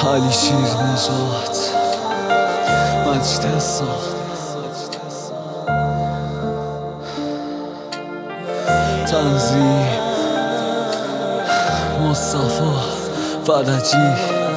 علی شیر نژاد، مجید حسام، تنظیم مصطفی فرجی.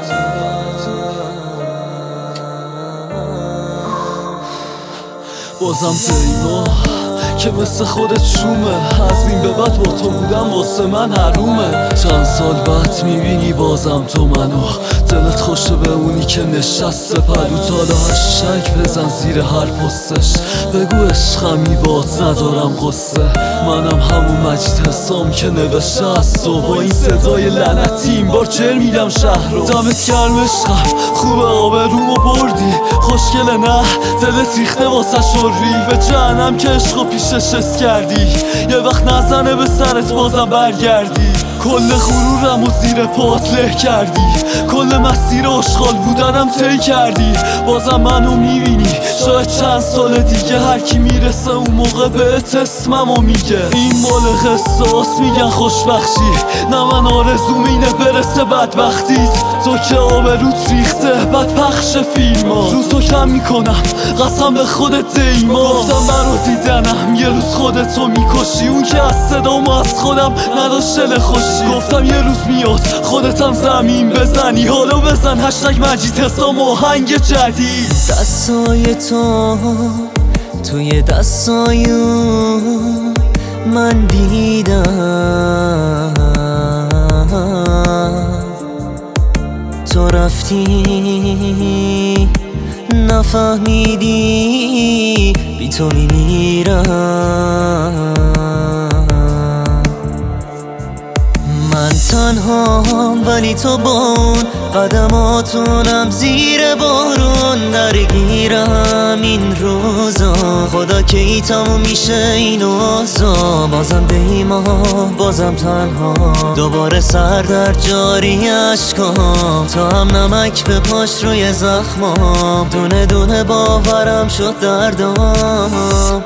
بازم دیما که مثل خودت شومه، از این به بعد با تو بودم واسه من حرومه. چند سال بعد میبینی بازم تو منو، دلت خوشه به اونی که نشسته پلو تالا. هشتگ بزن زیر هر پستش، بگو عشقمی بات ندارم قصه. منم همون مجید حسام که نوشته از تو، با این صدای لعنتی این بار چر میدم شهر رو. دمت گرم عشقم، خوبه آبرومو بردی، خوشگله نه دلت ریخته واسه شوری. به جهنم که عشقو پیشش حس کردی، یه وقت نزنه به سرت بازم برگردی. کل غرورم و زیر پات له کردی، کل مسیر اشغال بودنم طی کردی. بازم منو میبینی، شاید چند سال دیگه هر کی میرسه اون موقع بهت اسممو میگه. این مال قصاص میگن خوشبخشی، نه من آرزوم اینه برسه بدبختیت. تو که آبروت ریخته بعد پخش فیلم ها، روز تو کم میکنم قسم به خودت دیما. گفتم برا دیدنم یه روز خودتو میکشی، اون که از صدامو از خودم نداشت دل خوشی. گفتم یه روز میاد خودتم زمین بزنی، حالا بزن هشتگ مجید حسام آهنگ جدید. دستای تو توی دستای من دیدم، تو رفتی نفهمیدی بی تو میمیرم. من تنهام ولی تو بون، قدماتونم زیر بارون درگیرم این روزا. خدا کی تموم میشه این اوضاع، بازم دیما بازم تنها، دوباره سر در جاری اشکام. تا هم نمک به پاش روی زخمام، دونه دونه باورم شد دردام.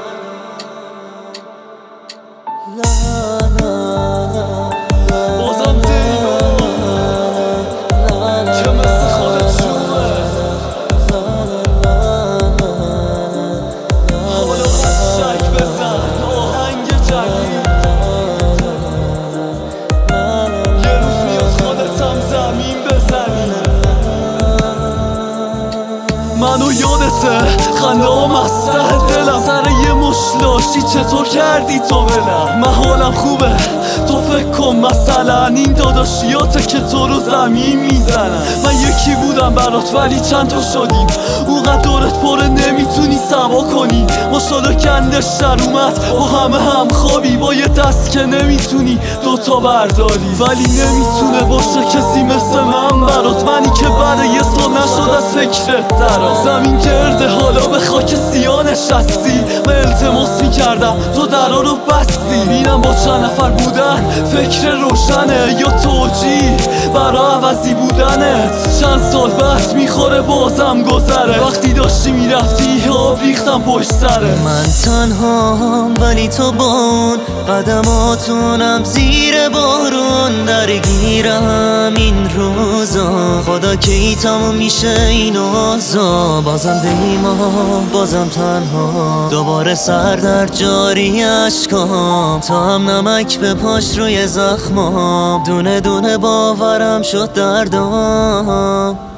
منو یادته خنده ها مسته دلم، سر یه مشلاشی چطور کردی تو ولم. من حالم خوبه تو فکر کن مثلا این داداشیاته که تو رو زمین میزنن. من یکی بودم برات ولی چند تا شدیم، اونقدر دورت پره نمیتونی سوا کنی. ماشاءالله گندش در اومد با همه هم خوابی، با یه دست که نمیتونی دوتا برداری. ولی نمیتونه باشه کسی مثل من برات، منی که بعد یه سال نشد از فکرت درام. زمین گرده حالا به خاک سیاه نشستی، من التماس میکردم تو درا رو بستی. بینم با چند نفر بودن فکر روشنه، یا توجیه برا عوضی بودنت. چند سال بعد میخوره بازم گذره، وقتی داشتی میرفتی آب ریختم پشت سره. من تنهام ولی تو بون، قدماتونم زیر بارون درگیرم این روزا. خدا کی تموم میشه این اوضاع، بازم دیما بازم تنها، دوباره سر در جاری اشکام. تا هم نمک به پاش روی زخمام، دونه دونه باورم شد دردام.